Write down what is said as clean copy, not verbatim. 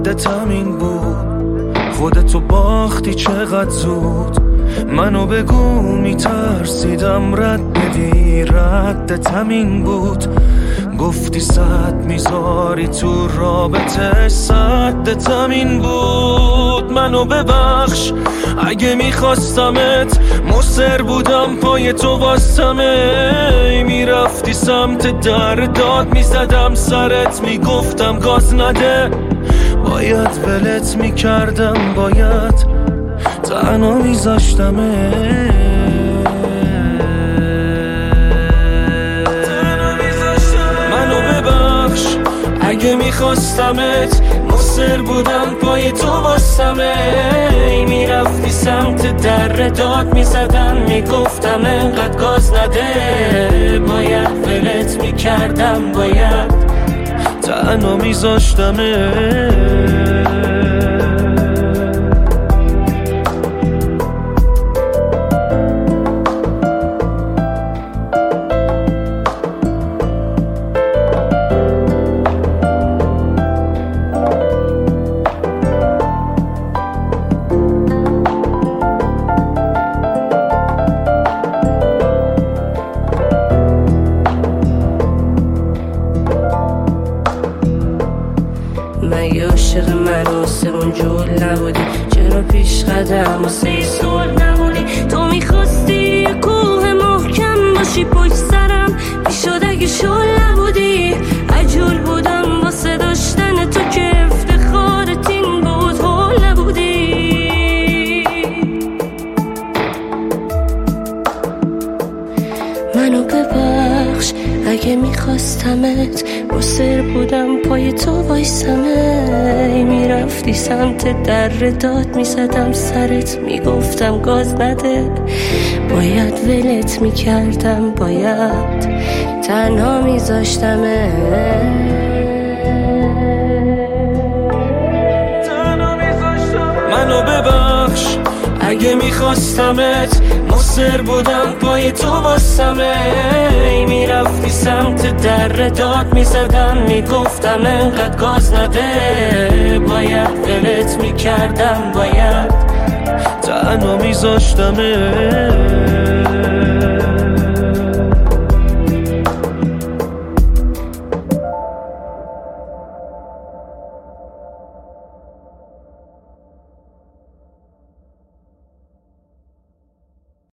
ردت همین بود، خودتو باختی چقدر زود. منو بگو میترسیدم رد بدی، ردت همین بود. گفتی صد میذاری تو رابطه، صدت همین بود. منو ببخش اگه میخواستمت، مصر بودم پای تو واسمه. میرفتی سمت در داد میزدم سرت، میگفتم گاز نده. باید ولت میکردم، باید تنها میذاشتمت. اگه میخواستمت، مصر بودم پای تو واسمه. میرفتی سمت در داد میزدم، میگفتم انقدر گاز نده. باید ولت میکردم، باید تنها میذاشتمت. مگه عاشق مراسم جول نبودی؟ چرا پیش قدم واسه سول نبودی؟ تو میخواستی یه کوه محکم باشی پشت سرم، میشد اگه شل نبودی. عجول بودم واسه داشتن تو که افتخارت این بود، هول نبودی. منو ببخش اگه میخواستمت، مصر بودم پای تو وایسمه. میرفتی سمت در داد میزدم سرت، میگفتم گاز نده. باید ولت میکردم، باید تنها میذاشتمه. منو ببخش اگه میخواستمت، مصر بودم پای تو واسمه. میرفتی سمت در داد میزدم، میگفتم انقدر گاز نده. باید ولت میکردم، باید تنها میذاشتمت.